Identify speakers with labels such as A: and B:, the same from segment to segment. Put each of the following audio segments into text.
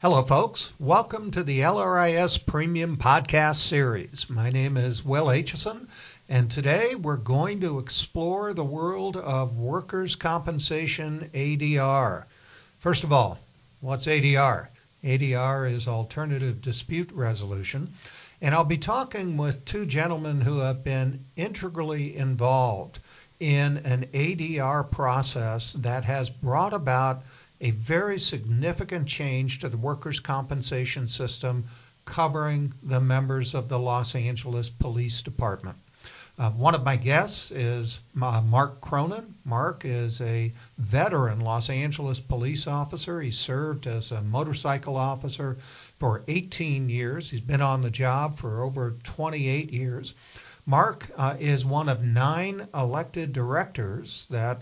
A: Hello, folks. Welcome to the LRIS Premium Podcast Series. My name is Will Aitchison, and today we're going to explore the world of workers' compensation ADR. First of all, what's ADR? ADR is Alternative Dispute Resolution, and I'll be talking with two gentlemen who have been integrally involved in an ADR process that has brought about a very significant change to the workers' compensation system covering the members of the Los Angeles Police Department. One of my guests is Mark Cronin. Mark is a veteran Los Angeles police officer. He served as a motorcycle officer for 18 years. He's been on the job for over 28 years. Mark is one of 9 elected directors that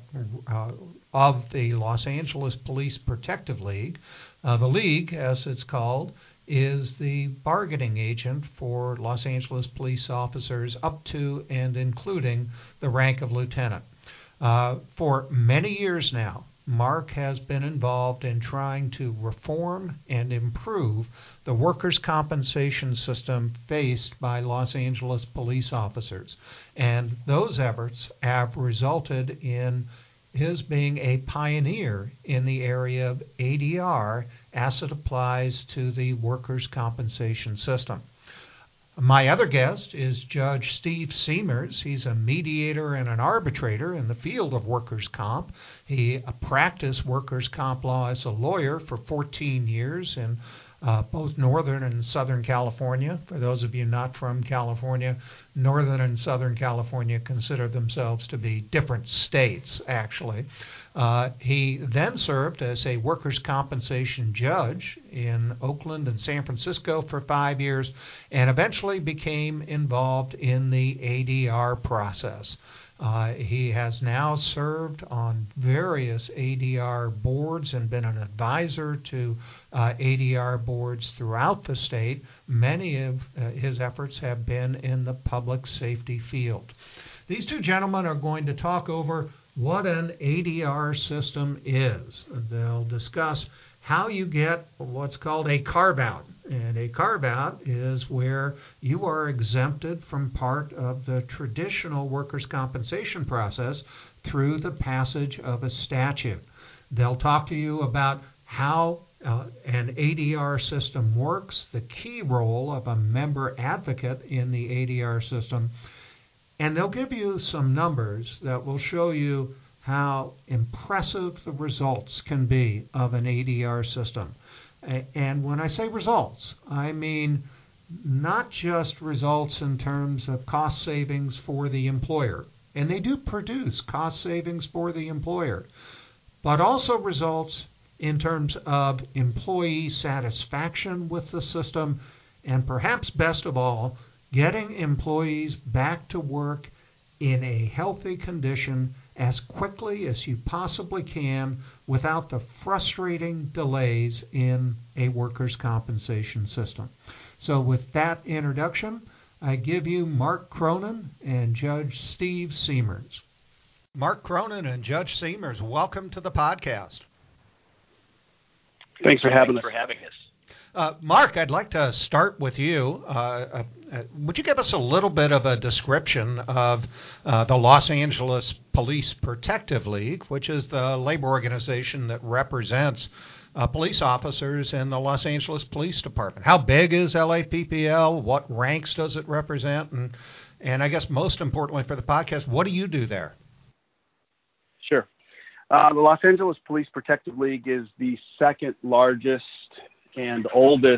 A: of the Los Angeles Police Protective League. The league, as it's called, is the bargaining agent for Los Angeles police officers up to and including the rank of lieutenant. For many years now, Mark has been involved in trying to reform and improve the workers' compensation system faced by Los Angeles police officers. And those efforts have resulted in his being a pioneer in the area of ADR as it applies to the workers' compensation system. My other guest is Judge Steve Siemers. He's a mediator and an arbitrator in the field of workers' comp. He practiced workers' comp law as a lawyer for 14 years in both Northern and Southern California. For those of you not from California, Northern and Southern California consider themselves to be different states, actually. He then served as a workers' compensation judge in Oakland and San Francisco for 5 years and eventually became involved in the ADR process. He has now served on various ADR boards and been an advisor to ADR boards throughout the state. Many of his efforts have been in the public safety field. These two gentlemen are going to talk over what an ADR system is. They'll discuss how you get what's called a carve-out. And a carve-out is where you are exempted from part of the traditional workers' compensation process through the passage of a statute. They'll talk to you about how an ADR system works, the key role of a member advocate in the ADR system, and they'll give you some numbers that will show you how impressive the results can be of an ADR system. And when I say results, I mean not just results in terms of cost savings for the employer, and they do produce cost savings for the employer, but also results in terms of employee satisfaction with the system, and perhaps best of all, getting employees back to work in a healthy condition as quickly as you possibly can without the frustrating delays in a workers' compensation system. So with that introduction, I give you Mark Cronin and Judge Steve Siemers. Mark Cronin and Judge Siemers, welcome to the podcast.
B: Thanks for having us.
A: Mark, I'd like to start with you. Would you give us a little bit of a description of the Los Angeles Police Protective League, which is the labor organization that represents police officers in the Los Angeles Police Department? How big is LAPPL? What ranks does it represent? And I guess most importantly for the podcast, what do you do there?
B: Sure. The Los Angeles Police Protective League is the second largest and oldest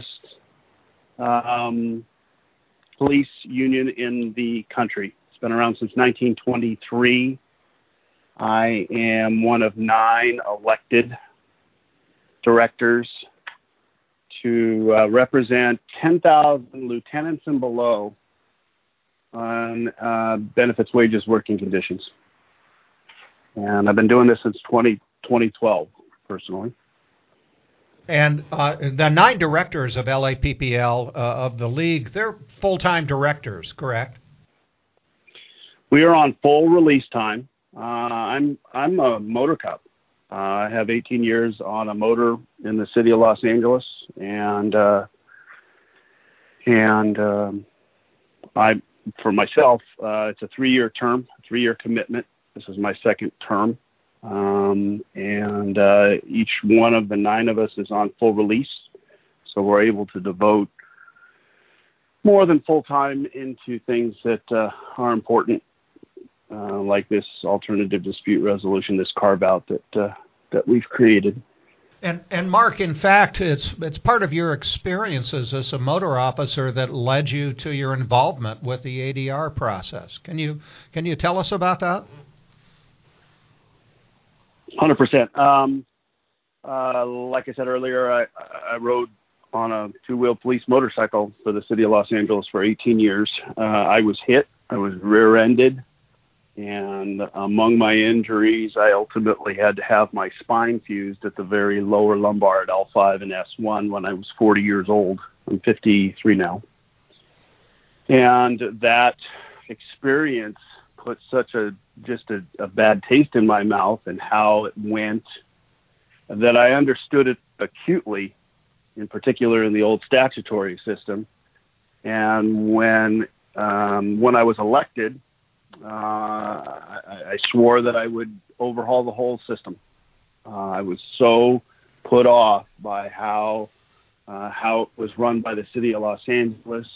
B: police union in the country. It's been around since 1923. I am one of 9 elected directors to represent 10,000 lieutenants and below on benefits, wages, working conditions. And I've been doing this since 2012, personally.
A: And the 9 directors of LAPPL, of the league, they're full-time directors, correct?
B: We are on full release time. I'm a motor cop. I have 18 years on a motor in the city of Los Angeles, and for myself, it's a 3-year term, 3-year commitment. This is my second term, and each one of the 9 of us is on full release, so we're able to devote more than full time into things that are important, like this alternative dispute resolution, this carve-out that we've created.
A: And Mark, in fact, it's part of your experiences as a motor officer that led you to your involvement with the ADR process. Can you tell us about that?
B: 100%. Like I said earlier, I rode on a 2-wheel police motorcycle for the city of Los Angeles for 18 years. I was hit. I was rear-ended. And among my injuries, I ultimately had to have my spine fused at the very lower lumbar at L5 and S1 when I was 40 years old. I'm 53 now. And that experience put such a bad taste in my mouth and how it went that I understood it acutely, in particular in the old statutory system. And when I was elected, I swore that I would overhaul the whole system. I was so put off by how it was run by the city of Los Angeles,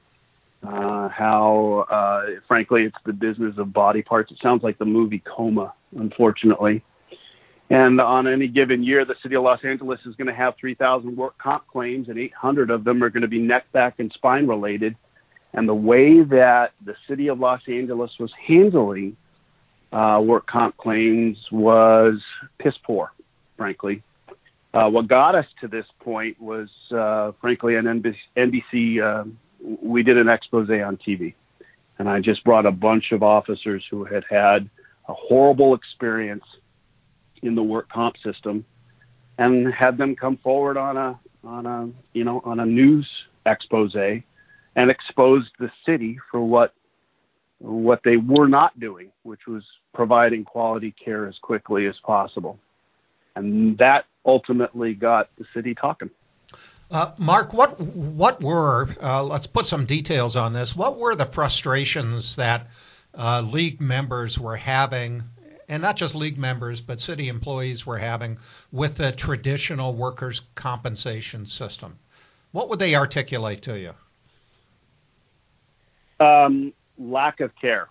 B: frankly, it's the business of body parts. It sounds like the movie Coma, unfortunately. And on any given year, the city of Los Angeles is going to have 3,000 work comp claims, and 800 of them are going to be neck, back, and spine related. And the way that the city of Los Angeles was handling work comp claims was piss poor, frankly. What got us to this point was, frankly, on NBC, we did an expose on TV. And I just brought a bunch of officers who had had a horrible experience in the work comp system and had them come forward on a news expose and exposed the city for what they were not doing, which was providing quality care as quickly as possible. And that ultimately got the city talking.
A: Mark, what were, let's put some details on this, what were the frustrations that league members were having, and not just league members, but city employees were having with the traditional workers' compensation system? What would they articulate to you?
B: Lack of care,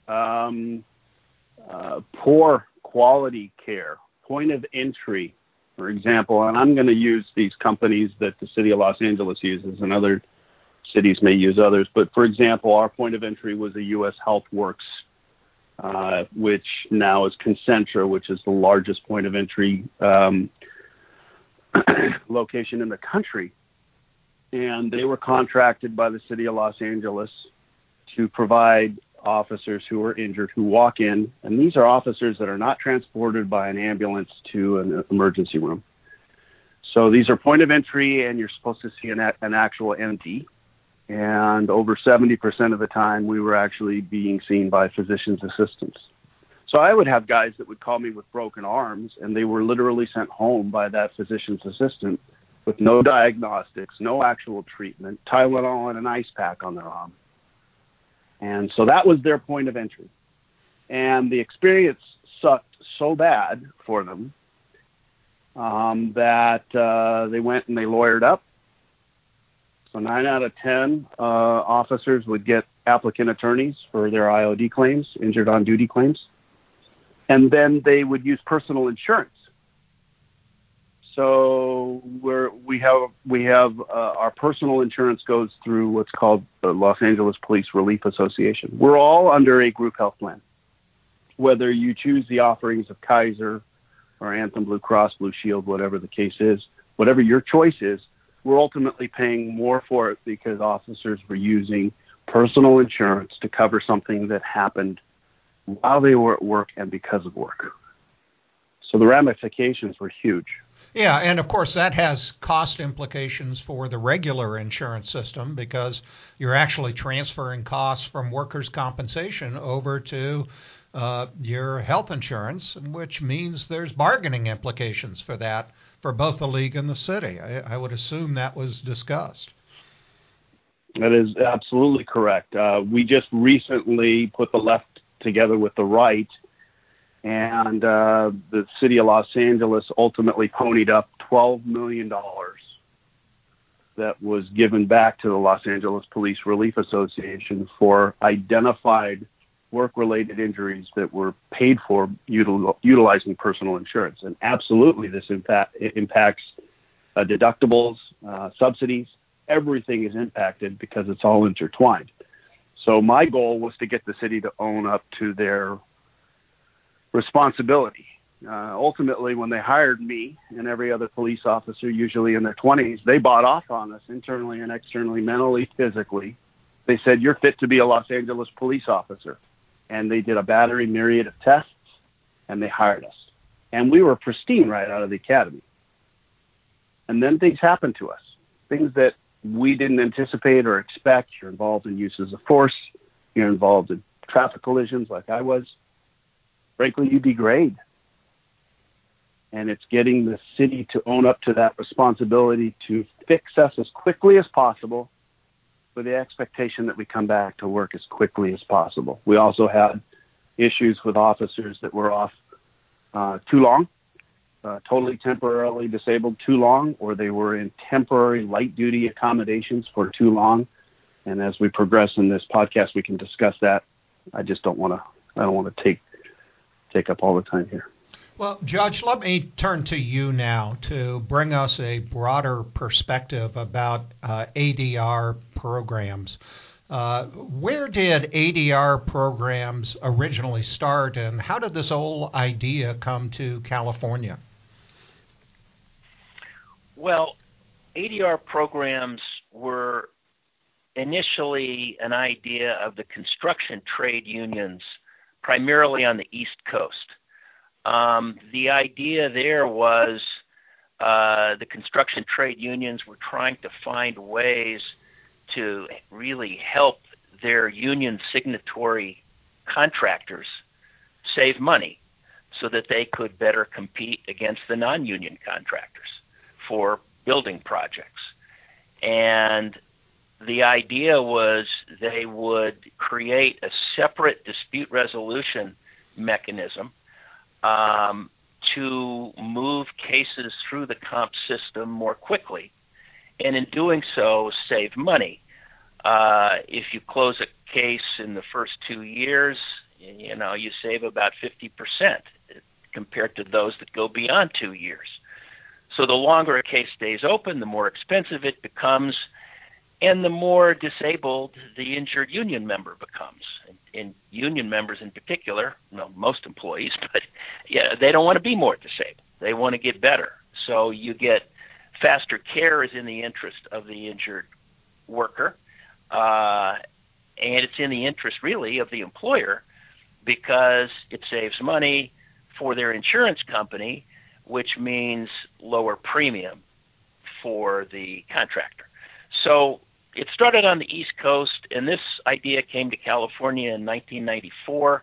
B: poor quality care, point of entry, for example, and I'm going to use these companies that the city of Los Angeles uses, and other cities may use others. But for example, our point of entry was a U.S. HealthWorks, which now is Concentra, which is the largest point of entry location in the country. And they were contracted by the city of Los Angeles to provide officers who are injured who walk in, and these are officers that are not transported by an ambulance to an emergency room. So these are point of entry, and you're supposed to see an actual MD. And over 70% of the time, we were actually being seen by physician's assistants. So I would have guys that would call me with broken arms, and they were literally sent home by that physician's assistant with no diagnostics, no actual treatment, Tylenol and an ice pack on their arm. And so that was their point of entry. And the experience sucked so bad for them that they went and they lawyered up. So 9 out of 10 officers would get applicant attorneys for their IOD claims, injured on duty claims. And then they would use personal insurance. So we have our personal insurance goes through what's called the Los Angeles Police Relief Association. We're all under a group health plan. Whether you choose the offerings of Kaiser or Anthem Blue Cross Blue Shield, whatever the case is, whatever your choice is, we're ultimately paying more for it because officers were using personal insurance to cover something that happened while they were at work and because of work. So the ramifications were huge.
A: Yeah, and of course that has cost implications for the regular insurance system because you're actually transferring costs from workers' compensation over to your health insurance, which means there's bargaining implications for that for both the league and the city. I would assume that was discussed.
B: That is absolutely correct. We just recently put the left together with the right, and the city of Los Angeles ultimately ponied up $12 million that was given back to the Los Angeles Police Relief Association for identified work-related injuries that were paid for utilizing personal insurance. And absolutely, this impacts deductibles, subsidies. Everything is impacted because it's all intertwined. So my goal was to get the city to own up to their responsibility. Ultimately, when they hired me and every other police officer, usually in their 20s, they bought off on us internally and externally, mentally, physically. They said, "You're fit to be a Los Angeles police officer." And they did a myriad of tests, and they hired us. And we were pristine right out of the academy. And then things happened to us, things that we didn't anticipate or expect. You're involved in uses of force. You're involved in traffic collisions like I was. Frankly, you degrade. And it's getting the city to own up to that responsibility to fix us as quickly as possible with the expectation that we come back to work as quickly as possible. We also had issues with officers that were off too long, totally temporarily disabled too long, or they were in temporary light-duty accommodations for too long. And as we progress in this podcast, we can discuss that. I don't want to take up all the time here.
A: Well, Judge, let me turn to you now to bring us a broader perspective about ADR programs. Where did ADR programs originally start, and how did this whole idea come to California?
C: Well, ADR programs were initially an idea of the construction trade unions, primarily on the East Coast. The idea there was the construction trade unions were trying to find ways to really help their union signatory contractors save money so that they could better compete against the non-union contractors for building projects. And the idea was they would create a separate dispute resolution mechanism to move cases through the comp system more quickly, and in doing so, save money. If you close a case in the first 2 years, you save about 50% compared to those that go beyond 2 years. So the longer a case stays open, the more expensive it becomes, and the more disabled the injured union member becomes. And union members in particular, most employees, but they don't want to be more disabled. They want to get better. So you get faster care is in the interest of the injured worker, and it's in the interest really of the employer because it saves money for their insurance company, which means lower premium for the contractor. So it started on the East Coast, and this idea came to California in 1994.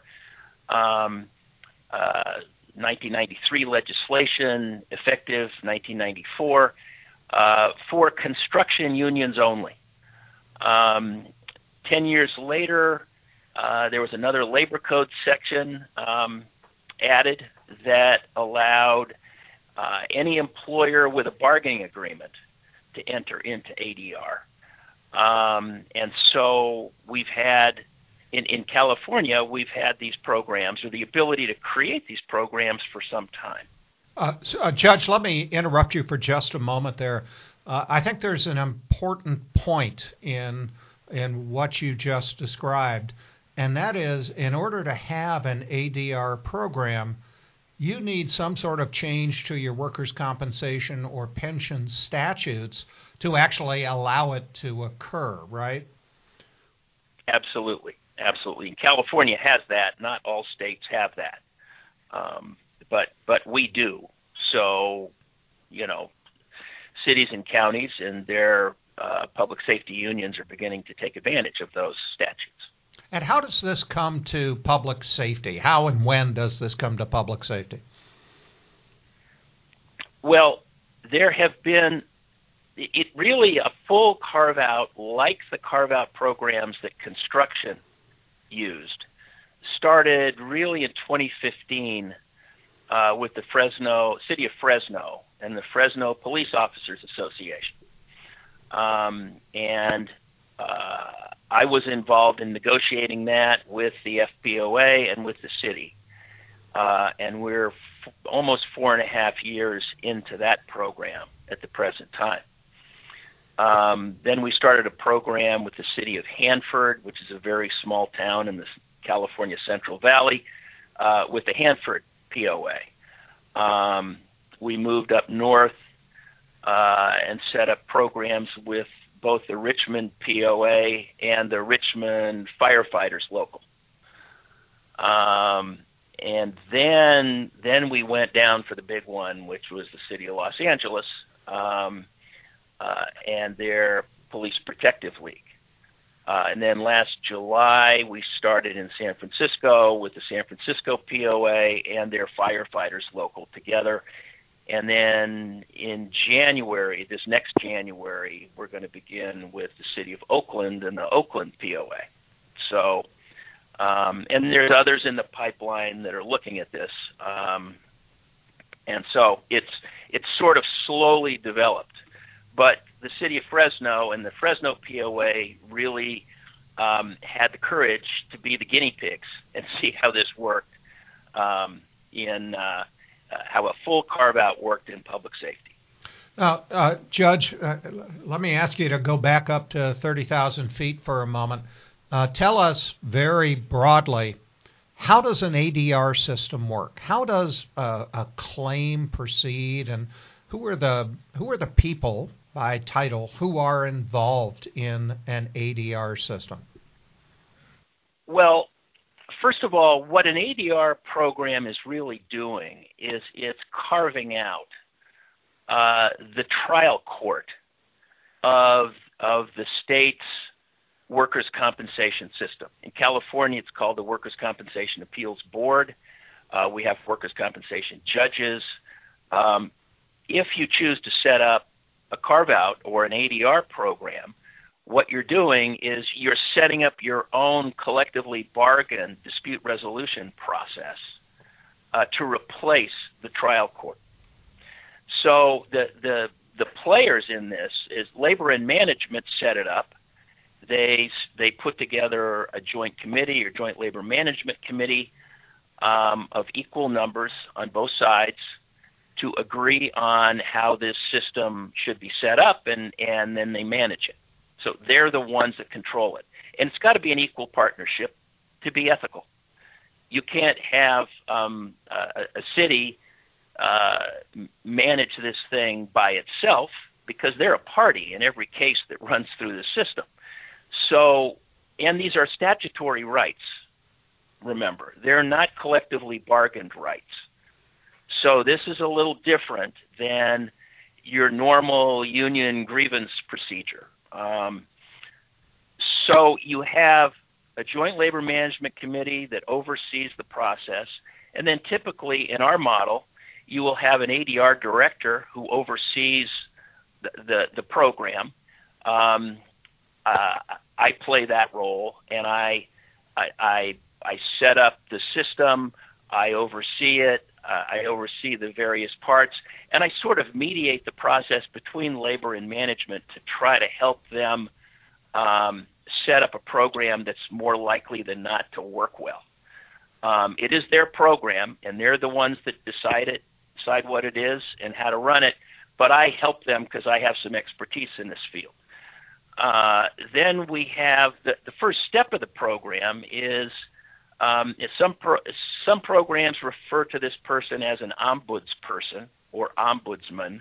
C: 1993 legislation, effective 1994, for construction unions only. 10 years later, there was another labor code section added that allowed any employer with a bargaining agreement to enter into ADR. And so we've had, in California, we've had these programs, or the ability to create these programs for some time.
A: Judge, let me interrupt you for just a moment there. I think there's an important point in what you just described, and that is in order to have an ADR program, you need some sort of change to your workers' compensation or pension statutes to actually allow it to occur, right?
C: Absolutely. Absolutely. California has that. Not all states have that. But we do. So, cities and counties and their public safety unions are beginning to take advantage of those statutes.
A: And how does this come to public safety? How and when does this come to public safety?
C: Well, there have been really a full carve-out, like the carve-out programs that construction used, started really in 2015 with the City of Fresno and the Fresno Police Officers Association. I was involved in negotiating that with the FPOA and with the city. And we're almost 4.5 years into that program at the present time. Then we started a program with the city of Hanford, which is a very small town in the California Central Valley, with the Hanford POA. We moved up north and set up programs with both the Richmond POA and the Richmond Firefighters Local. And then we went down for the big one, which was the City of Los Angeles and their Police Protective League. And then last July, we started in San Francisco with the San Francisco POA and their Firefighters Local together. And then in January, this next January, we're going to begin with the City of Oakland and the Oakland POA. So, and there's others in the pipeline that are looking at this. And so it's sort of slowly developed. But the City of Fresno and the Fresno POA really had the courage to be the guinea pigs and see how this worked how a full carve-out worked in public safety.
A: Now, Judge, let me ask you to go back up to 30,000 feet for a moment. Tell us very broadly, how does an ADR system work? How does a claim proceed, and who are the people by title who are involved in an ADR system?
C: Well, first of all, what an ADR program is really doing is it's carving out the trial court of the state's workers' compensation system. In California, it's called the Workers' Compensation Appeals Board. We have workers' compensation judges. If you choose to set up a carve-out or an ADR program, what you're doing is you're setting up your own collectively bargained dispute resolution process to replace the trial court. So the players in this is labor and management set it up. They put together a joint committee or joint labor management committee of equal numbers on both sides to agree on how this system should be set up, and then they manage it. So they're the ones that control it. And it's got to be an equal partnership to be ethical. You can't have a city manage this thing by itself because they're a party in every case that runs through the system. So, and these are statutory rights, remember. They're not collectively bargained rights. So this is a little different than your normal union grievance procedure. So you have a joint labor management committee that oversees the process, and then typically in our model, you will have an ADR director who oversees the program. I play that role, and I set up the system. I oversee it. I oversee the various parts, and I sort of mediate the process between labor and management to try to help them set up a program that's more likely than not to work well. It is their program, and they're the ones that decide what it is and how to run it, but I help them because I have some expertise in this field. Then we have the first step of the program is some programs refer to this person as an ombudsperson or ombudsman.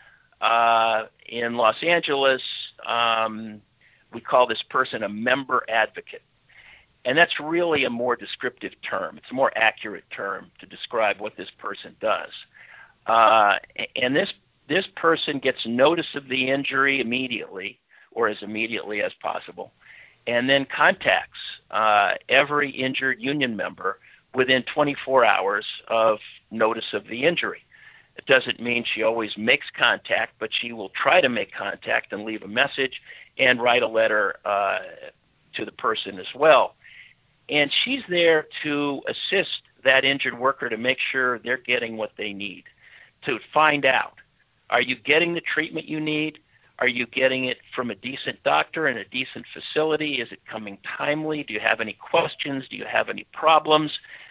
C: In Los Angeles, we call this person a member advocate. And that's really a more descriptive term. It's a more accurate term to describe what this person does. And this person gets notice of the injury immediately, or as immediately as possible. and then contacts every injured union member within 24 hours of notice of the injury. It doesn't mean she always makes contact, but she will try to make contact and leave a message and write a letter to the person as well. And she's there to assist that injured worker to make sure they're getting what they need, to find out, are you getting the treatment you need? Are you getting it from a decent doctor in a decent facility? Is it coming timely? Do you have any questions? Do you have any problems?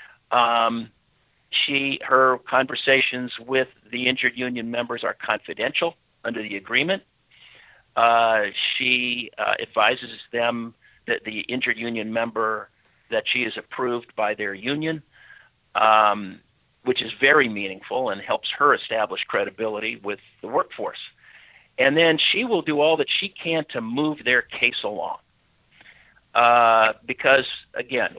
C: Her conversations with the injured union members are confidential under the agreement. She advises them that the injured union member that she is approved by their union, which is very meaningful and helps her establish credibility with the workforce. And then she will do all that she can to move their case along. Because, again,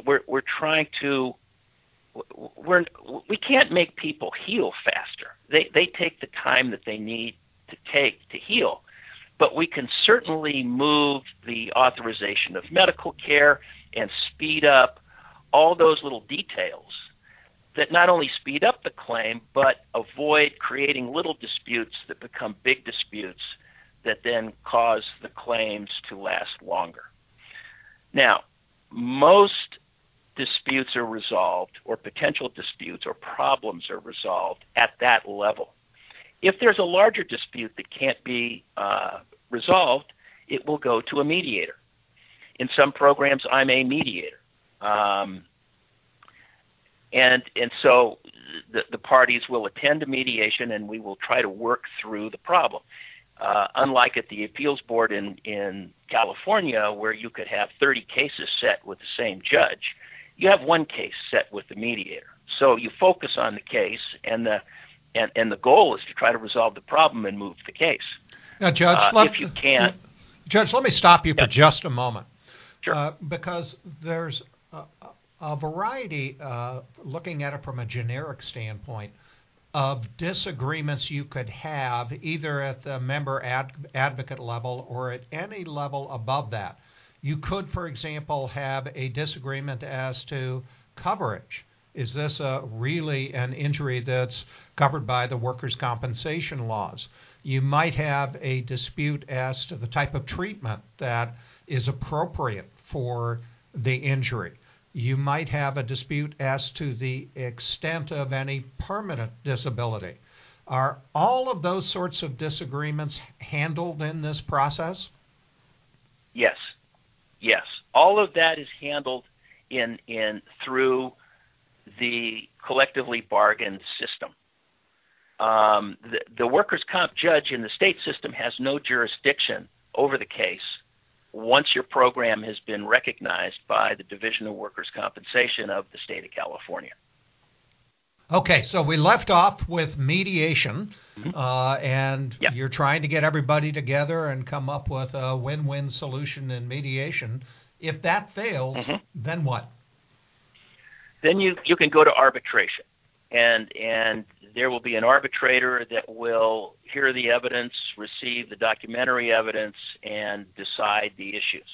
C: we can't make people heal faster. They take the time that they need to take to heal. But we can certainly move the authorization of medical care and speed up all those little details that not only speed up the claim, but avoid creating little disputes that become big disputes that then cause the claims to last longer. Now, most disputes are resolved, or potential disputes or problems are resolved at that level. If there's a larger dispute that can't be resolved, it will go to a mediator. In some programs, I'm a mediator. And so the parties will attend a mediation, and we will try to work through the problem. Unlike at the appeals board in California, where you could have 30 cases set with the same judge, you have one case set with the mediator. So you focus on the case, and the goal is to try to resolve the problem and move the case.
A: Now, Judge,
C: if you can.
A: Judge, let me stop you for just a moment.
C: Sure.
A: Because there's a variety, looking at it from a generic standpoint, of disagreements you could have either at the member advocate level or at any level above that. You could, for example, have a disagreement as to coverage. Is this really an injury that's covered by the workers' compensation laws? You might have a dispute as to the type of treatment that is appropriate for the injury. You might have a dispute as to the extent of any permanent disability. Are all of those sorts of disagreements handled in this process?
C: Yes. All of that is handled through the collectively bargained system. The workers' comp judge in the state system has no jurisdiction over the case once your program has been recognized by the Division of Workers' Compensation of the state of California.
A: Okay, so we left off with mediation, and you're trying to get everybody together and come up with a win-win solution in mediation. If that fails, then what?
C: Then you can go to arbitration, and there will be an arbitrator that will hear the evidence, receive the documentary evidence, and decide the issues.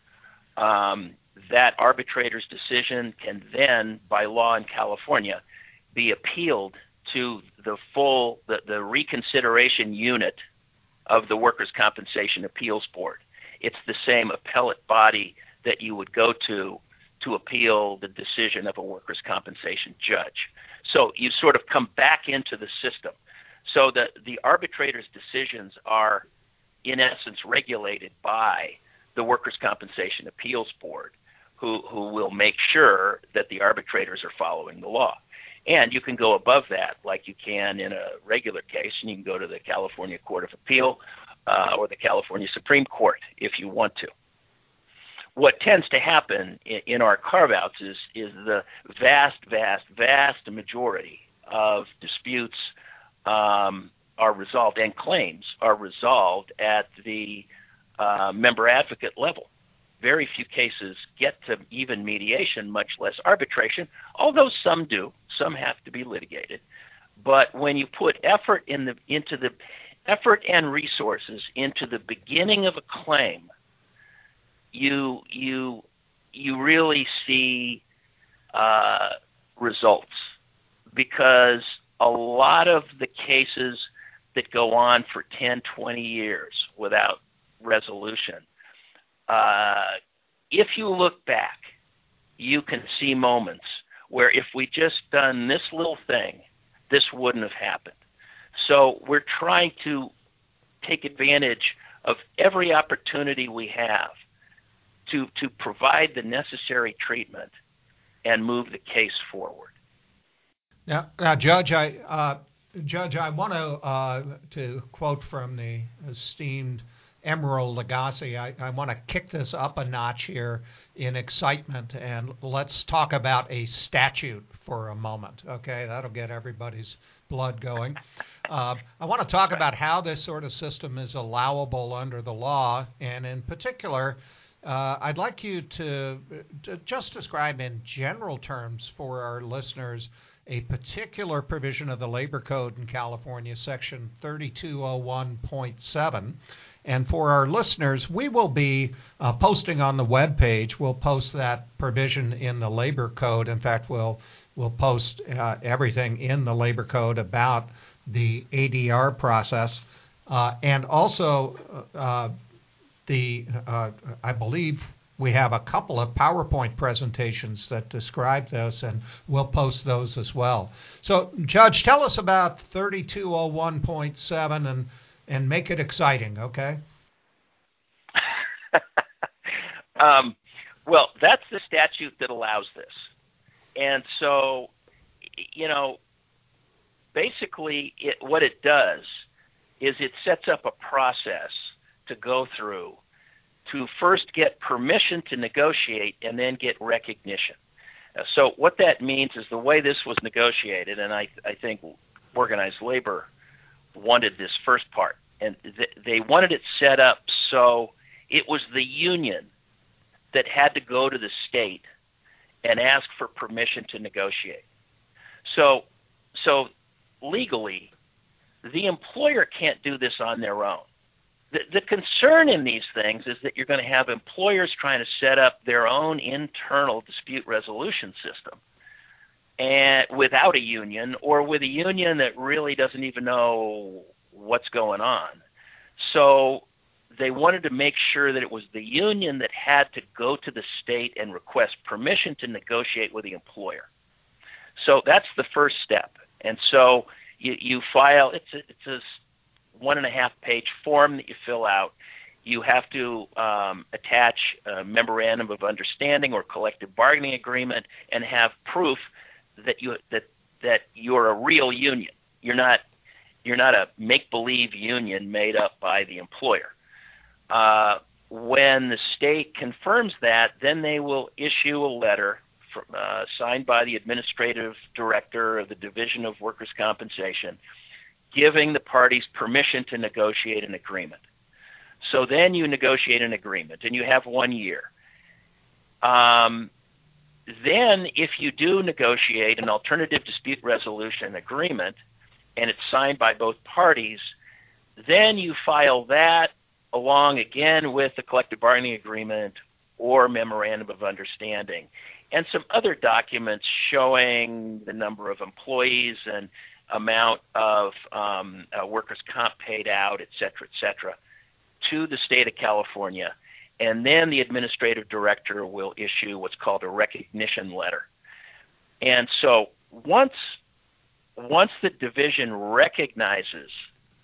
C: That arbitrator's decision can then, by law in California, be appealed to the reconsideration unit of the Workers' Compensation Appeals Board. It's the same appellate body that you would go to appeal the decision of a workers' compensation judge. So you sort of come back into the system. So the arbitrator's decisions are, in essence, regulated by the Workers' Compensation Appeals Board, who will make sure that the arbitrators are following the law. And you can go above that like you can in a regular case, and you can go to the California Court of Appeal or the California Supreme Court if you want to. What tends to happen in our carve-outs is the vast majority of disputes are resolved, and claims are resolved at the member advocate level. Very few cases get to even mediation, much less arbitration, although some do. Some have to be litigated. But when you put effort and resources into the beginning of a claim, you really see results, because a lot of the cases that go on for 10, 20 years without resolution, if you look back, you can see moments where if we just done this little thing, this wouldn't have happened. So we're trying to take advantage of every opportunity we have to provide the necessary treatment and move the case forward.
A: Now Judge, I want to quote from the esteemed Emeril Lagasse. I want to kick this up a notch here in excitement, and let's talk about a statute for a moment. Okay, that'll get everybody's blood going. I want to talk about how this sort of system is allowable under the law, and in particular, I'd like you to just describe in general terms for our listeners a particular provision of the Labor Code in California, Section 3201.7. And for our listeners, we will be posting on the webpage. We'll post that provision in the Labor Code. In fact, we'll post everything in the Labor Code about the ADR process, and also I believe we have a couple of PowerPoint presentations that describe this, and we'll post those as well. So, Judge, tell us about 3201.7 and make it exciting, okay?
C: Well, that's the statute that allows this. And so, basically what it does is it sets up a process to go through to first get permission to negotiate and then get recognition. So what that means is the way this was negotiated, and I think organized labor wanted this first part, and they wanted it set up so it was the union that had to go to the state and ask for permission to negotiate. So legally, the employer can't do this on their own. The concern in these things is that you're going to have employers trying to set up their own internal dispute resolution system, and without a union, or with a union that really doesn't even know what's going on. So they wanted to make sure that it was the union that had to go to the state and request permission to negotiate with the employer. So that's the first step. And so you file, it's a 1.5-page form that you fill out. You have to attach a memorandum of understanding or collective bargaining agreement and have proof that you're a real union. You're not a make-believe union made up by the employer. When the state confirms that, then they will issue a letter signed by the administrative director of the Division of Workers' Compensation, giving the parties permission to negotiate an agreement. So then you negotiate an agreement, and you have 1 year. Then if you do negotiate an alternative dispute resolution agreement, and it's signed by both parties, then you file that along again with the collective bargaining agreement or memorandum of understanding, and some other documents showing the number of employees and amount of workers' comp paid out, et cetera, to the state of California. And then the administrative director will issue what's called a recognition letter. And so once the division recognizes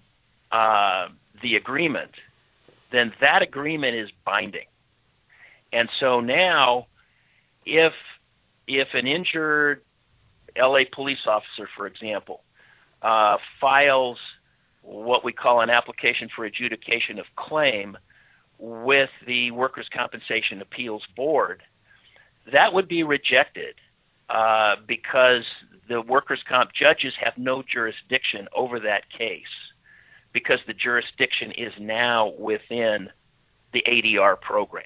C: the agreement, then that agreement is binding. And so now if an injured LA police officer, for example, files what we call an application for adjudication of claim with the Workers' Compensation Appeals Board, that would be rejected because the workers' comp judges have no jurisdiction over that case, because the jurisdiction is now within the ADR program.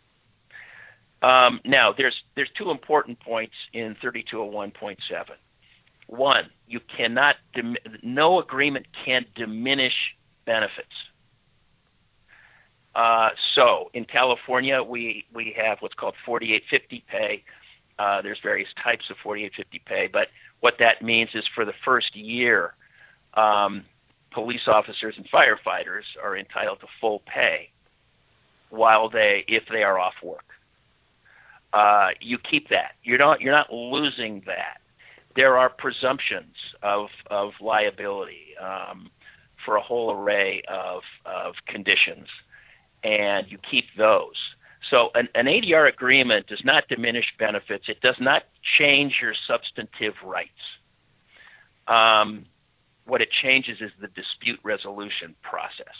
C: Now, there's two important points in 3201.7. One, you cannot no agreement can diminish benefits. So in California, we have what's called 4850 pay. There's various types of 4850 pay, but what that means is for the first year, police officers and firefighters are entitled to full pay if they are off work. You keep that. You're not losing that. There are presumptions of liability for a whole array of conditions, and you keep those. So an ADR agreement does not diminish benefits. It does not change your substantive rights. What it changes is the dispute resolution process.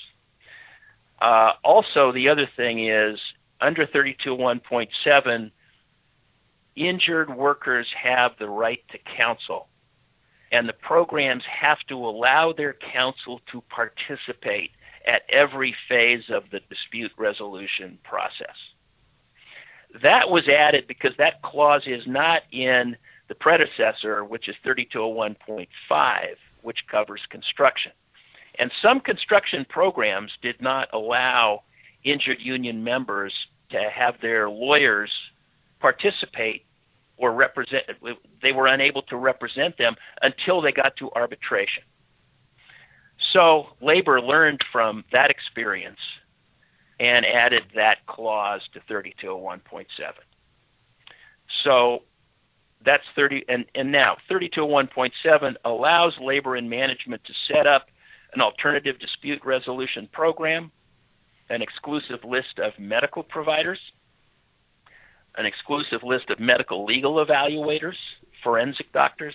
C: Also, the other thing is, under 3201.7, injured workers have the right to counsel, and the programs have to allow their counsel to participate at every phase of the dispute resolution process. That was added because that clause is not in the predecessor, which is 3201.5, which covers construction. And some construction programs did not allow injured union members to have their lawyers participate or represent. They were unable to represent them until they got to arbitration. So labor learned from that experience and added that clause to 3201.7. So that's 30, and now 3201.7 allows labor and management to set up an alternative dispute resolution program, an exclusive list of medical providers, an exclusive list of medical legal evaluators, forensic doctors,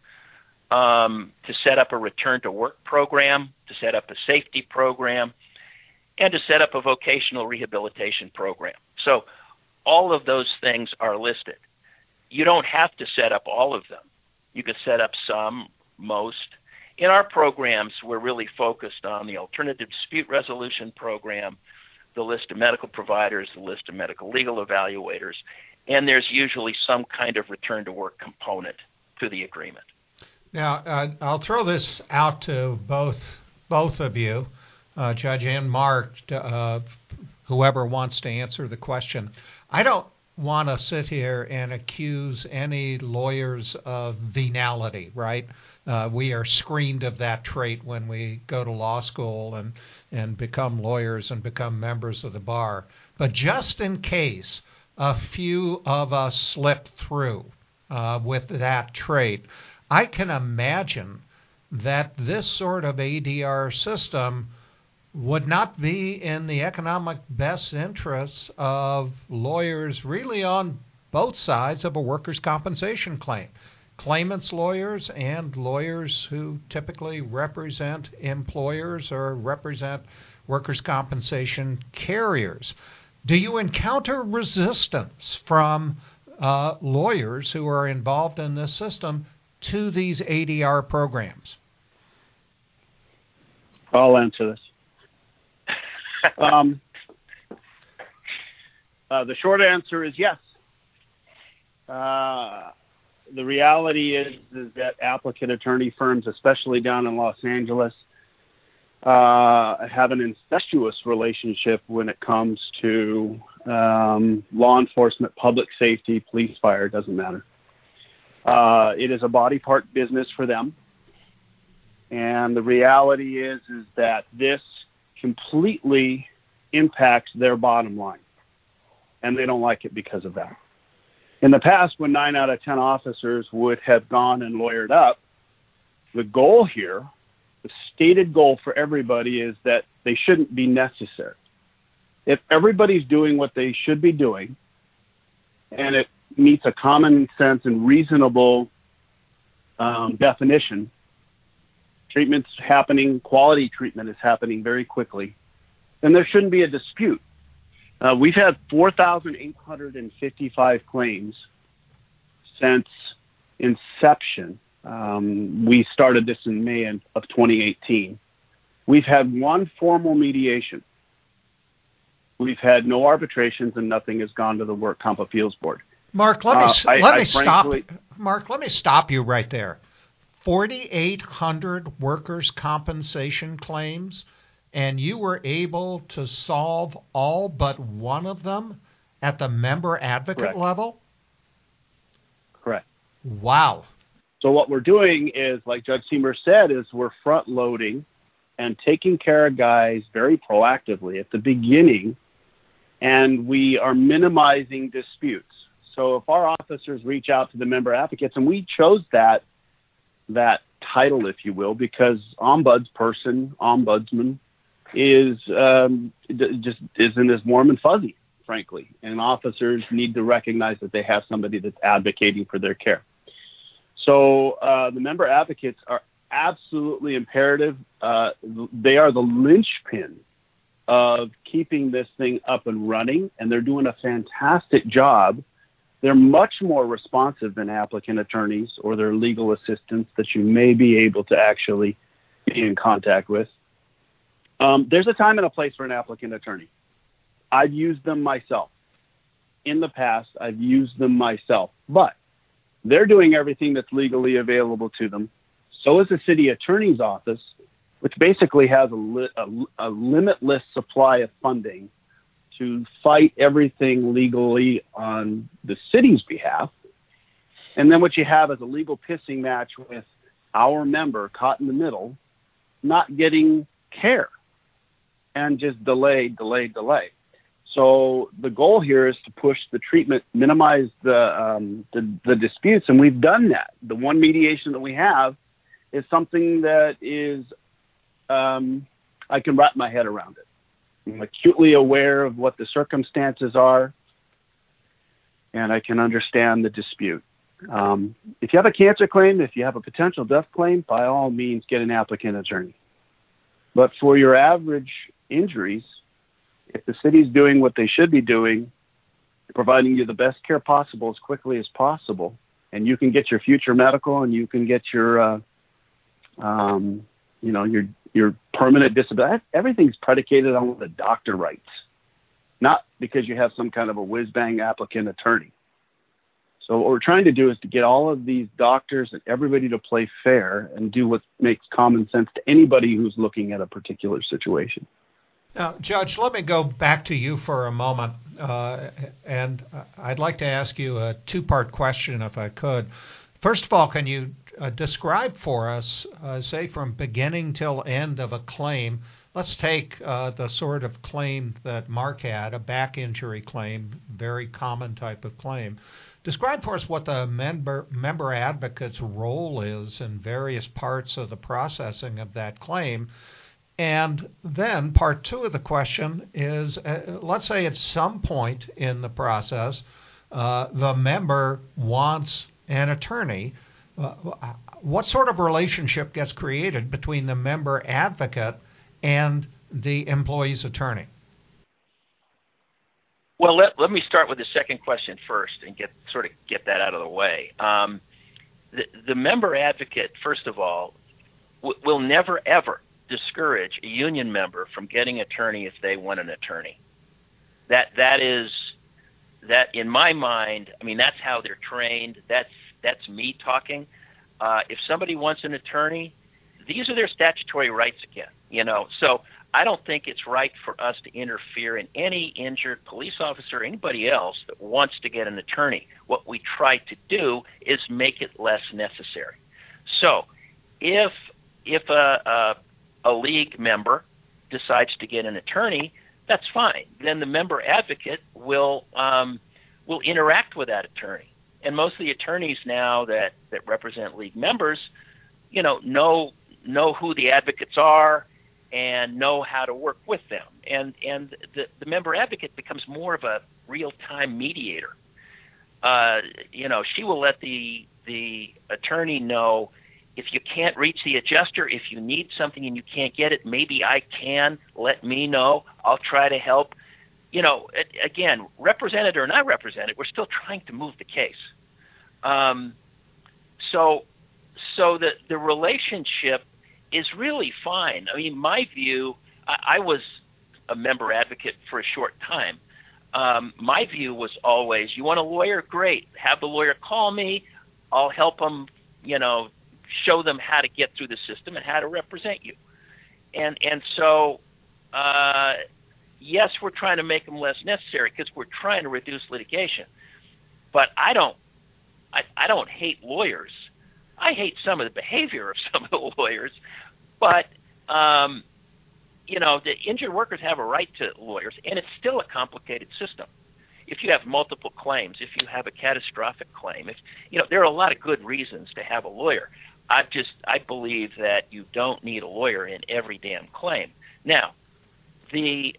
C: to set up a return to work program, to set up a safety program, and to set up a vocational rehabilitation program. So all of those things are listed. You don't have to set up all of them. You could set up some, most. In our programs, we're really focused on the alternative dispute resolution program, the list of medical providers, the list of medical legal evaluators, and there's usually some kind of return to work component to the agreement.
A: Now, I'll throw this out to both of you, Judge and Mark, whoever wants to answer the question. I don't want to sit here and accuse any lawyers of venality, right? We are screened of that trait when we go to law school and become lawyers and become members of the bar. But just in case a few of us slip through with that trait, I can imagine that this sort of ADR system would not be in the economic best interests of lawyers really on both sides of a workers' compensation claim. Claimants' lawyers and lawyers who typically represent employers or represent workers' compensation carriers. Do you encounter resistance from lawyers who are involved in this system to these ADR programs?
B: I'll answer this. The short answer is yes. The reality is that applicant attorney firms, especially down in Los Angeles, have an incestuous relationship when it comes to law enforcement, public safety, police, fire, doesn't matter. It is a body part business for them. And the reality is that this completely impacts their bottom line. And they don't like it because of that. In the past, when 9 out of 10 officers would have gone and lawyered up, the goal here, the stated goal for everybody, is that they shouldn't be necessary. If everybody's doing what they should be doing, and it meets a common sense and reasonable definition, treatment's happening, quality treatment is happening very quickly, then there shouldn't be a dispute. We've had 4,855 claims since inception. We started this in May of 2018. We've had one formal mediation. We've had no arbitrations, and nothing has gone to the Work Comp Appeals Board.
A: Mark, let me stop you right there. 4,800 workers' compensation claims, and you were able to solve all but one of them at the member advocate
B: Correct.
A: level?
B: Correct.
A: Wow.
B: So what we're doing is, like Judge Seymour said, is we're front loading and taking care of guys very proactively at the beginning, and we are minimizing disputes. So if our officers reach out to the member advocates, and we chose that title, if you will, because ombudsman is just isn't as warm and fuzzy, frankly, and officers need to recognize that they have somebody that's advocating for their care. So the member advocates are absolutely imperative. They are the linchpin of keeping this thing up and running, and they're doing a fantastic job. They're much more responsive than applicant attorneys or their legal assistants that you may be able to actually be in contact with. There's a time and a place for an applicant attorney. I've used them myself. In the past, I've used them myself. But they're doing everything that's legally available to them. So is the city attorney's office, which basically has a limitless supply of funding to fight everything legally on the city's behalf. And then what you have is a legal pissing match with our member caught in the middle, not getting care, and just delay. So the goal here is to push the treatment, minimize the disputes, and we've done that. The one mediation that we have is something that is, I can wrap my head around it. I'm acutely aware of what the circumstances are, and I can understand the dispute. If you have a cancer claim, if you have a potential death claim, by all means, get an applicant attorney. But for your average injuries, if the city's doing what they should be doing, providing you the best care possible as quickly as possible, and you can get your future medical and you can get your permanent disability. Everything's predicated on what the doctor writes, not because you have some kind of a whiz-bang applicant attorney. So what we're trying to do is to get all of these doctors and everybody to play fair and do what makes common sense to anybody who's looking at a particular situation.
A: Now, Judge, let me go back to you for a moment, and I'd like to ask you a two-part question, if I could. First of all, can you describe for us, say, from beginning till end of a claim? Let's take the sort of claim that Mark had, a back injury claim, very common type of claim. Describe for us what the member advocate's role is in various parts of the processing of that claim. And then part two of the question is, let's say at some point in the process, the member wants an attorney. What sort of relationship gets created between the member advocate and the employee's attorney?
C: Well, let me start with the second question first and get that out of the way. The member advocate, first of all, will never, ever discourage a union member from getting an attorney if they want an attorney. That in my mind, I mean, that's how they're trained. That's me talking. If somebody wants an attorney, these are their statutory rights again, So I don't think it's right for us to interfere in any injured police officer or anybody else that wants to get an attorney. What we try to do is make it less necessary. So if a league member decides to get an attorney, that's fine. Then the member advocate will interact with that attorney. And most of the attorneys now that represent league members, know who the advocates are and know how to work with them. And the member advocate becomes more of a real-time mediator. She will let the attorney know if you can't reach the adjuster, if you need something and you can't get it, maybe I can. Let me know. I'll try to help. Again, represented or not represented, we're still trying to move the case. So the relationship is really fine. I mean, my view, I was a member advocate for a short time. My view was always, you want a lawyer? Great. Have the lawyer call me. I'll help them, show them how to get through the system and how to represent you. And so yes, we're trying to make them less necessary because we're trying to reduce litigation. But I don't hate lawyers. I hate some of the behavior of some of the lawyers, but the injured workers have a right to lawyers, and it's still a complicated system. If you have multiple claims, if you have a catastrophic claim, there are a lot of good reasons to have a lawyer. I believe that you don't need a lawyer in every damn claim. Now, the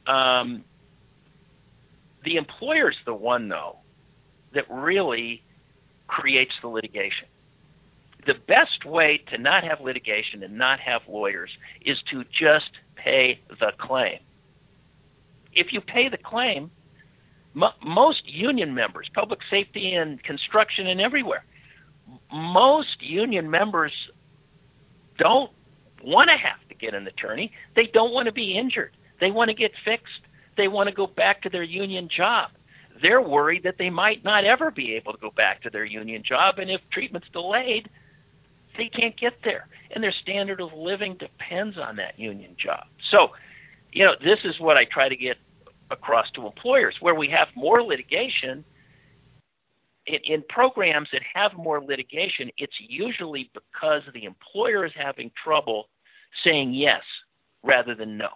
C: employer's the one, though, that really creates the litigation. The best way to not have litigation and not have lawyers is to just pay the claim. If you pay the claim, most union members, public safety and construction and everywhere, most union members don't want to have to get an attorney. They don't want to be injured. They want to get fixed. They want to go back to their union job. They're worried that they might not ever be able to go back to their union job, and if treatment's delayed, they can't get there. And their standard of living depends on that union job. So, this is what I try to get across to employers. Where we have more litigation, in programs that have more litigation, it's usually because the employer is having trouble saying yes rather than no.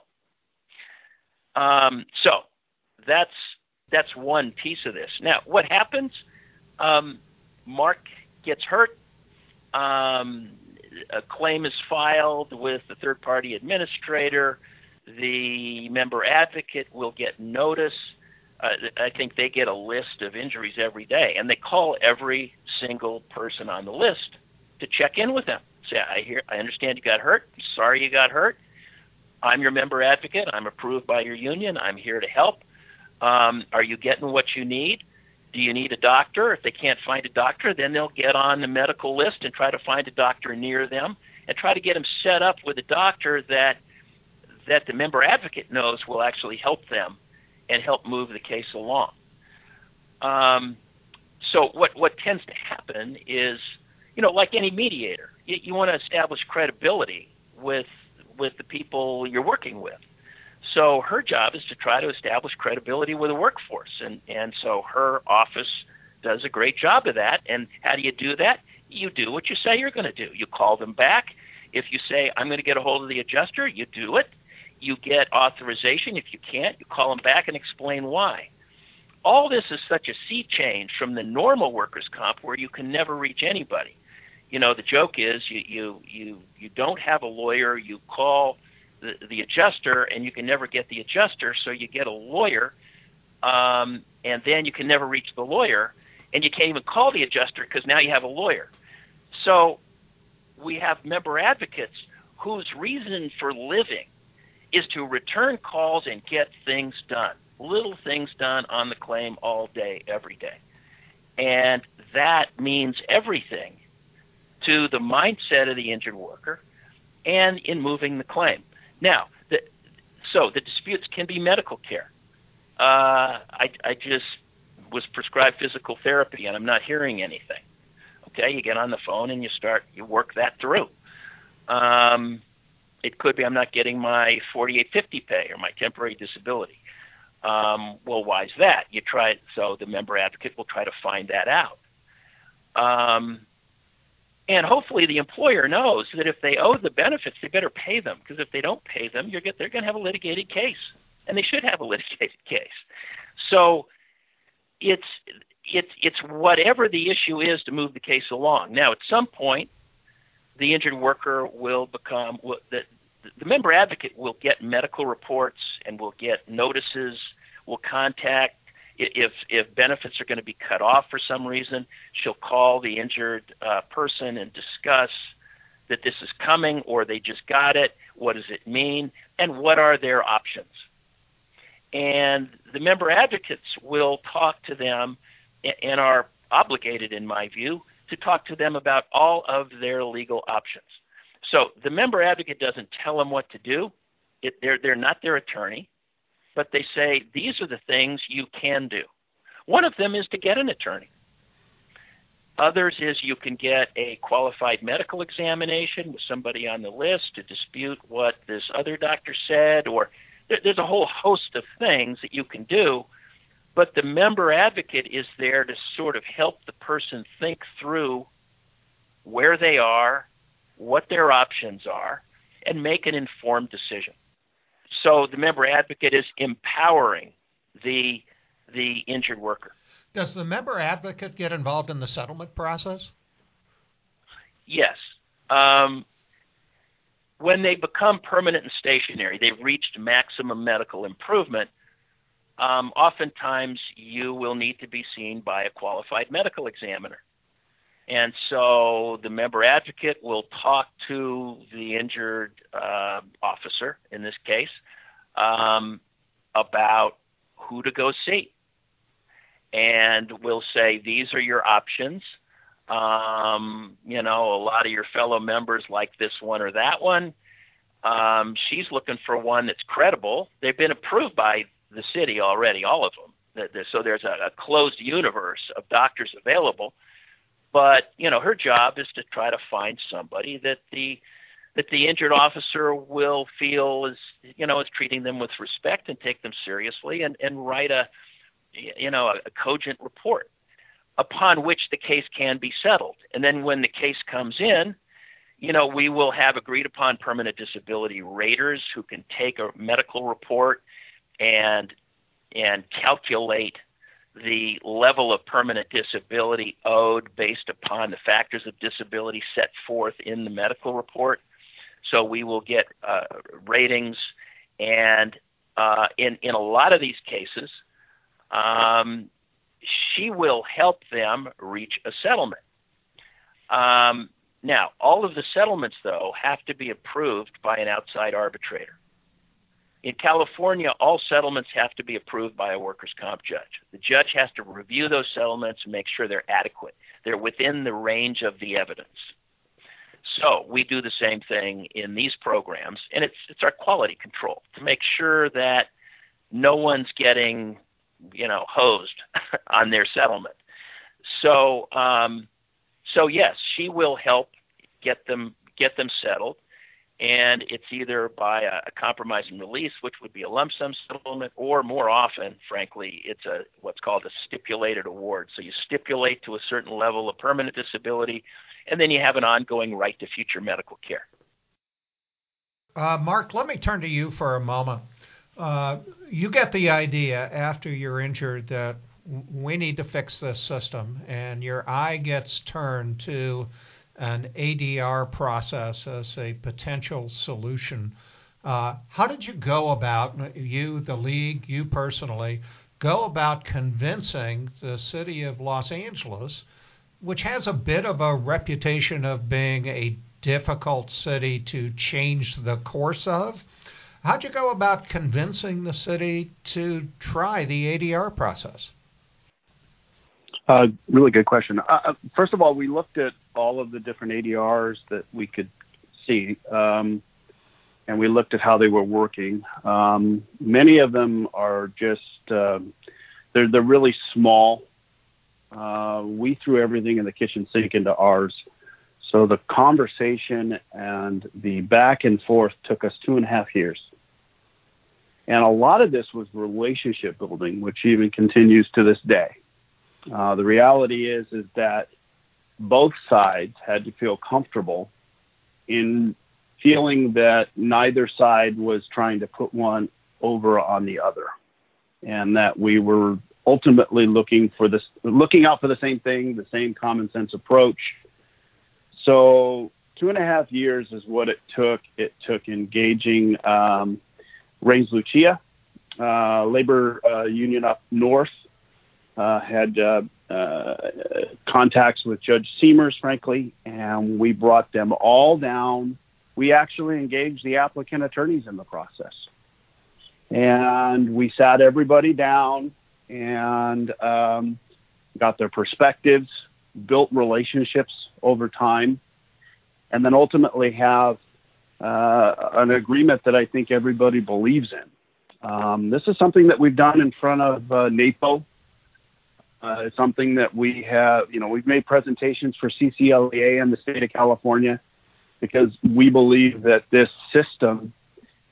C: So that's one piece of this. Now, what happens? Mark gets hurt. A claim is filed with the third-party administrator. The member advocate will get notice. I think they get a list of injuries every day, and they call every single person on the list to check in with them. Say, I understand you got hurt. I'm sorry you got hurt. I'm your member advocate. I'm approved by your union. I'm here to help. Are you getting what you need? Do you need a doctor? If they can't find a doctor, then they'll get on the medical list and try to find a doctor near them and try to get them set up with a doctor that the member advocate knows will actually help them and help move the case along. So what tends to happen is, like any mediator, you want to establish credibility with the people you're working with. So her job is to try to establish credibility with the workforce. And so her office does a great job of that. And how do you do that? You do what you say you're going to do. You call them back. If you say, I'm going to get a hold of the adjuster, you do it. You get authorization. If you can't, you call them back and explain why. All this is such a sea change from the normal workers' comp where you can never reach anybody. The joke is you don't have a lawyer. You call the adjuster, and you can never get the adjuster, so you get a lawyer, and then you can never reach the lawyer, and you can't even call the adjuster because now you have a lawyer. So we have member advocates whose reason for living is to return calls and get things done, little things done on the claim all day, every day. And that means everything to the mindset of the injured worker and in moving the claim. Now, so the disputes can be medical care. I just was prescribed physical therapy and I'm not hearing anything. Okay, you get on the phone and you work that through. It could be I'm not getting my 4850 pay or my temporary disability. Well, why is that? So the member advocate will try to find that out. And hopefully the employer knows that if they owe the benefits, they better pay them, because if they don't pay them, they're going to have a litigated case, and they should have a litigated case. So it's whatever the issue is to move the case along. Now, at some point, the injured worker will become the member advocate will get medical reports and will get notices, will contact. If benefits are going to be cut off for some reason, she'll call the injured person and discuss that this is coming or they just got it. What does it mean? And what are their options? And the member advocates will talk to them and are obligated, in my view, to talk to them about all of their legal options. So the member advocate doesn't tell them what to do. They're not their attorney. But they say, these are the things you can do. One of them is to get an attorney. Others is you can get a qualified medical examination with somebody on the list to dispute what this other doctor said, or there's a whole host of things that you can do, but the member advocate is there to sort of help the person think through where they are, what their options are, and make an informed decision. So the member advocate is empowering the injured worker.
A: Does the member advocate get involved in the settlement process?
C: Yes. When they become permanent and stationary, they've reached maximum medical improvement. Oftentimes, you will need to be seen by a qualified medical examiner. And so the member advocate will talk to the injured officer, in this case, about who to go see. And will say, these are your options. A lot of your fellow members like this one or that one. She's looking for one that's credible. They've been approved by the city already, all of them. So there's a closed universe of doctors available. But, her job is to try to find somebody that the injured officer will feel is treating them with respect and take them seriously and write a cogent report upon which the case can be settled. And then when the case comes in, we will have agreed upon permanent disability raters who can take a medical report and calculate the level of permanent disability owed based upon the factors of disability set forth in the medical report. So we will get ratings, and in a lot of these cases, she will help them reach a settlement. Now, all of the settlements, though, have to be approved by an outside arbitrator. In California, all settlements have to be approved by a workers' comp judge. The judge has to review those settlements and make sure they're adequate. They're within the range of the evidence. So we do the same thing in these programs, and it's our quality control to make sure that no one's getting, hosed on their settlement. So yes, she will help get them settled. And it's either by a compromise and release, which would be a lump sum settlement, or more often, frankly, it's what's called a stipulated award. So you stipulate to a certain level of permanent disability, and then you have an ongoing right to future medical care.
A: Mark, let me turn to you for a moment. You get the idea after you're injured that we need to fix this system, and your eye gets turned to an ADR process as a potential solution. How did you go about, you, the league, you personally, go about convincing the city of Los Angeles, which has a bit of a reputation of being a difficult city to change the course of? How'd you go about convincing the city to try the ADR process?
B: Really good question. First of all, we looked at all of the different ADRs that we could see, and we looked at how they were working. Many of them are just, they're really small. We threw everything in the kitchen sink into ours. So the conversation and the back and forth took us 2.5 years. And a lot of this was relationship building, which even continues to this day. The reality is that both sides had to feel comfortable in feeling that neither side was trying to put one over on the other, and that we were ultimately looking out for the same thing, the same common sense approach. So 2.5 years is what it took. It took engaging Rains Lucia, labor union up north. Had contacts with Judge Seamers, frankly, and we brought them all down. We actually engaged the applicant attorneys in the process. And we sat everybody down and got their perspectives, built relationships over time, and then ultimately have an agreement that I think everybody believes in. This is something that we've done in front of NAPO. It's something that we have, we've made presentations for CCLEA and the state of California because we believe that this system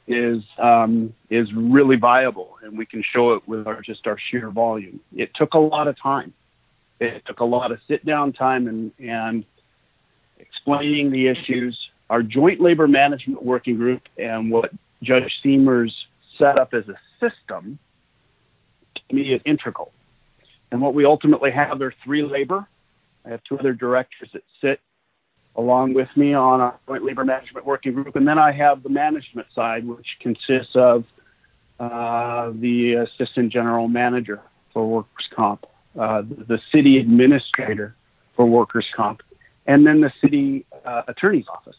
B: is really viable, and we can show it with our sheer volume. It took a lot of time. It took a lot of sit-down time and explaining the issues. Our joint labor management working group and what Judge Seamers set up as a system, to me, is integral. And what we ultimately have are 3 labor. I have 2 other directors that sit along with me on our joint labor management working group. And then I have the management side, which consists of the assistant general manager for workers' comp, the city administrator for workers' comp, and then the city attorney's office.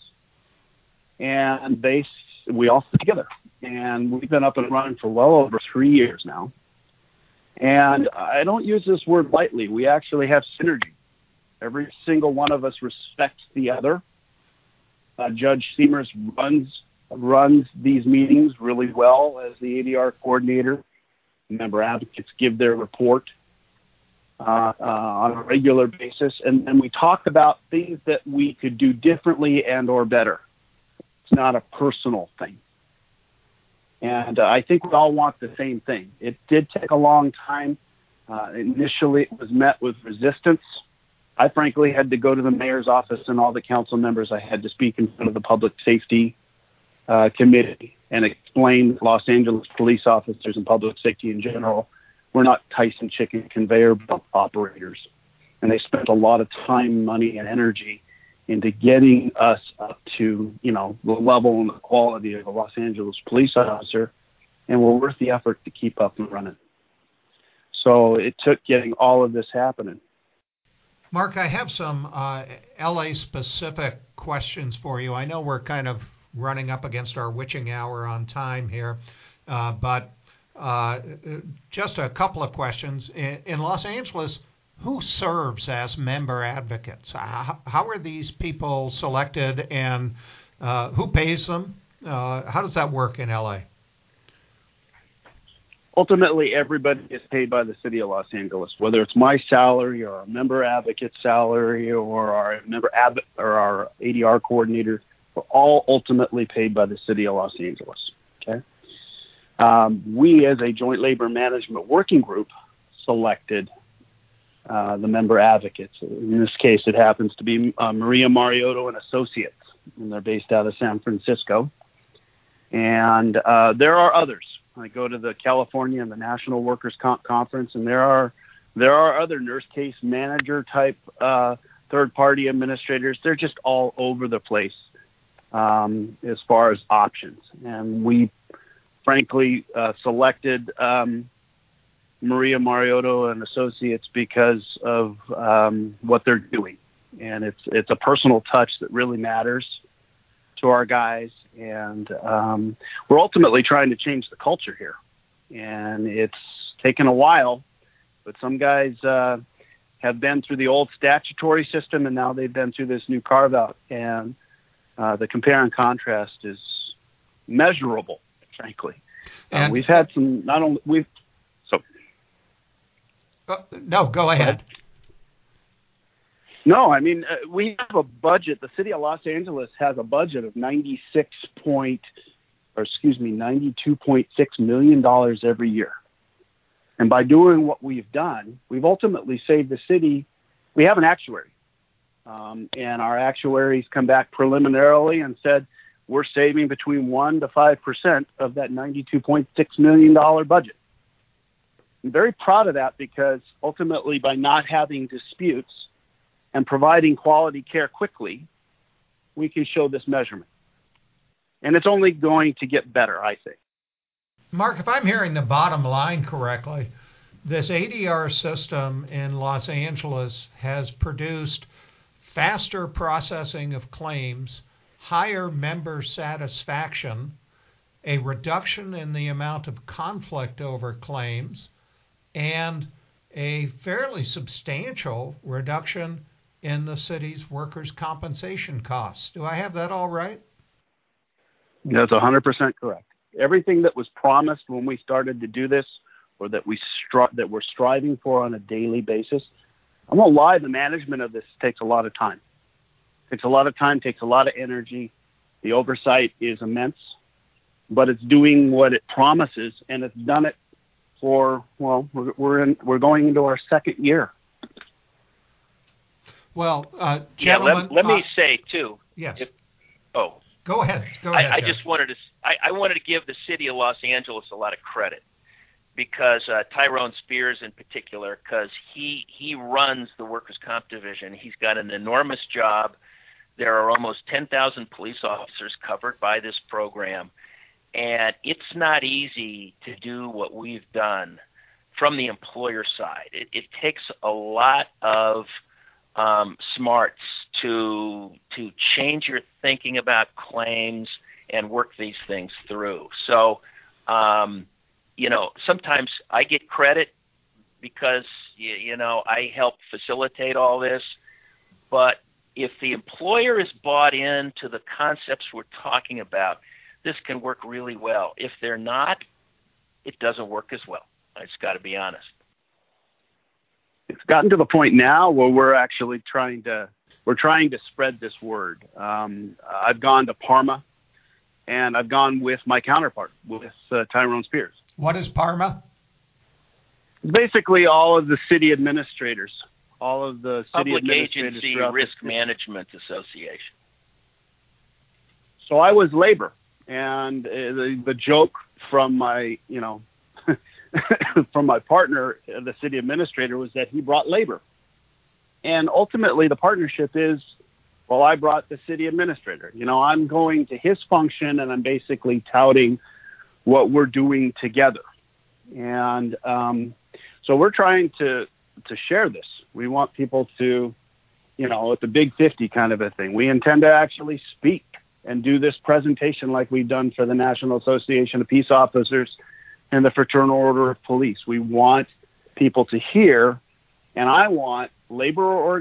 B: And we all sit together. And we've been up and running for well over 3 years now. And I don't use this word lightly. We actually have synergy. Every single one of us respects the other. Judge Seamers runs these meetings really well as the ADR coordinator. Member advocates give their report on a regular basis, and then we talk about things that we could do differently and or better. It's not a personal thing. And I think we all want the same thing. It did take a long time. Initially, it was met with resistance. I frankly had to go to the mayor's office and all the council members. I had to speak in front of the public safety committee and explain that Los Angeles police officers and public safety in general were not Tyson chicken conveyor belt operators. And they spent a lot of time, money, and energy into getting us up to, the level and the quality of a Los Angeles police officer, and we're worth the effort to keep up and running. So it took getting all of this happening.
A: Mark, I have some LA-specific questions for you. I know we're kind of running up against our witching hour on time here, but just a couple of questions. In Los Angeles, who serves as member advocates? How are these people selected, and who pays them? How does that work in LA?
B: Ultimately, everybody is paid by the city of Los Angeles, whether it's my salary or a member advocate's salary or our our ADR coordinator. We're all ultimately paid by the city of Los Angeles. Okay. We, as a joint labor management working group, selected the member advocates. In this case, it happens to be Maria Mariotto and Associates, and they're based out of San Francisco. And there are others. I go to the California and the National Workers' Comp Conference, and there are other nurse case manager type third-party administrators. They're just all over the place as far as options. And we, frankly, selected Maria Mariotto and Associates because of what they're doing. And it's a personal touch that really matters to our guys. And we're ultimately trying to change the culture here. And it's taken a while, but some guys have been through the old statutory system, and now they've been through this new carve-out. And the compare and contrast is measurable, frankly. And we've had some, not only,
A: no, go ahead.
B: No, I mean, we have a budget. The city of Los Angeles has a budget of $92.6 million every year. And by doing what we've done, we've ultimately saved the city. We have an actuary. And our actuaries come back preliminarily and said, we're saving between 1% to 5% of that $92.6 million budget. I'm very proud of that because ultimately by not having disputes and providing quality care quickly, we can show this measurement. And it's only going to get better, I think.
A: Mark, if I'm hearing the bottom line correctly, this ADR system in Los Angeles has produced faster processing of claims, higher member satisfaction, a reduction in the amount of conflict over claims, and a fairly substantial reduction in the city's workers' compensation costs. Do I have that all right?
B: That's 100% correct. Everything that was promised when we started to do this, or that we're striving for on a daily basis, I'm going to lie, the management of this takes a lot of time. Takes a lot of time, takes a lot of energy. The oversight is immense. but it's doing what it promises, and it's done it for, well, we're going into our second year.
A: Well, gentlemen,
C: let me say too.
A: Yes.
C: Go ahead. I
A: Judge.
C: just wanted to give the city of Los Angeles a lot of credit, because Tyrone Spears in particular, because he runs the workers' comp division. He's got an enormous job. There are almost 10,000 police officers covered by this program, and it's not easy to do what we've done from the employer side. It takes a lot of smarts to change your thinking about claims and work these things through. So, sometimes I get credit because, I help facilitate all this. But if the employer is bought into the concepts we're talking about, this can work really well. If they're not, it doesn't work as well. I just got to be honest.
B: It's gotten to the point now where we're actually trying to spread this word. I've gone to Parma, and I've gone with my counterpart, with Tyrone Spears.
A: What is Parma?
B: It's basically all of the city administrators, all of the city
C: Public
B: administrators.
C: Agency Risk Management Association.
B: So I was labor, and the joke from my, from my partner, the city administrator, was that he brought labor. And ultimately the partnership is, well, I brought the city administrator. I'm going to his function, and I'm basically touting what we're doing together. And so we're trying to share this. We want people to, it's a big 50 kind of a thing. We intend to actually speak and do this presentation like we've done for the National Association of Peace Officers and the Fraternal Order of Police. We want people to hear, and I want labor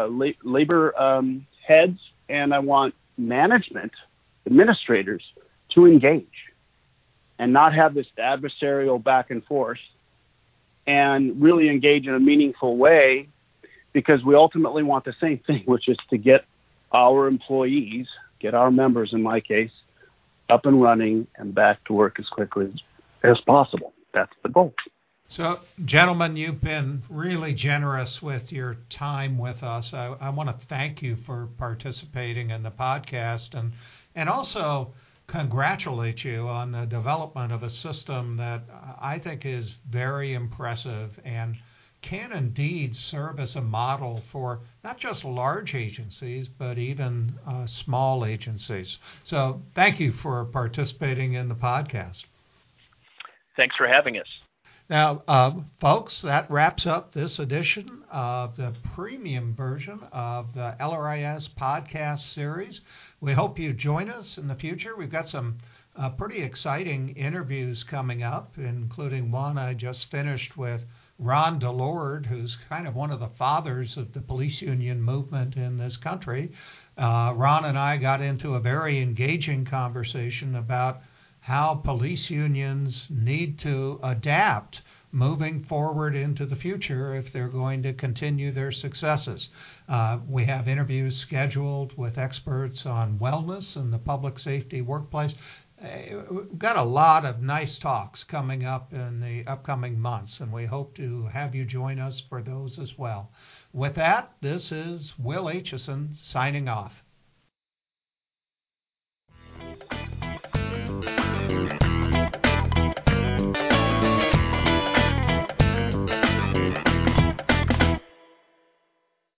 B: heads, and I want management, administrators, to engage and not have this adversarial back and forth, and really engage in a meaningful way, because we ultimately want the same thing, which is to get our employees, get our members in my case, up and running and back to work as quickly as possible. That's the goal.
A: So, gentlemen, you've been really generous with your time with us. I want to thank you for participating in the podcast, and also congratulate you on the development of a system that I think is very impressive and can indeed serve as a model for not just large agencies, but even small agencies. So thank you for participating in the podcast.
C: Thanks for having us.
A: Now, folks, that wraps up this edition of the premium version of the LRIS podcast series. We hope you join us in the future. We've got some pretty exciting interviews coming up, including one I just finished with Ron DeLorde, who's kind of one of the fathers of the police union movement in this country. Ron and I got into a very engaging conversation about how police unions need to adapt moving forward into the future if they're going to continue their successes. We have interviews scheduled with experts on wellness and the public safety workplace. We've got a lot of nice talks coming up in the upcoming months, and we hope to have you join us for those as well. With that, this is Will Aitchison signing off.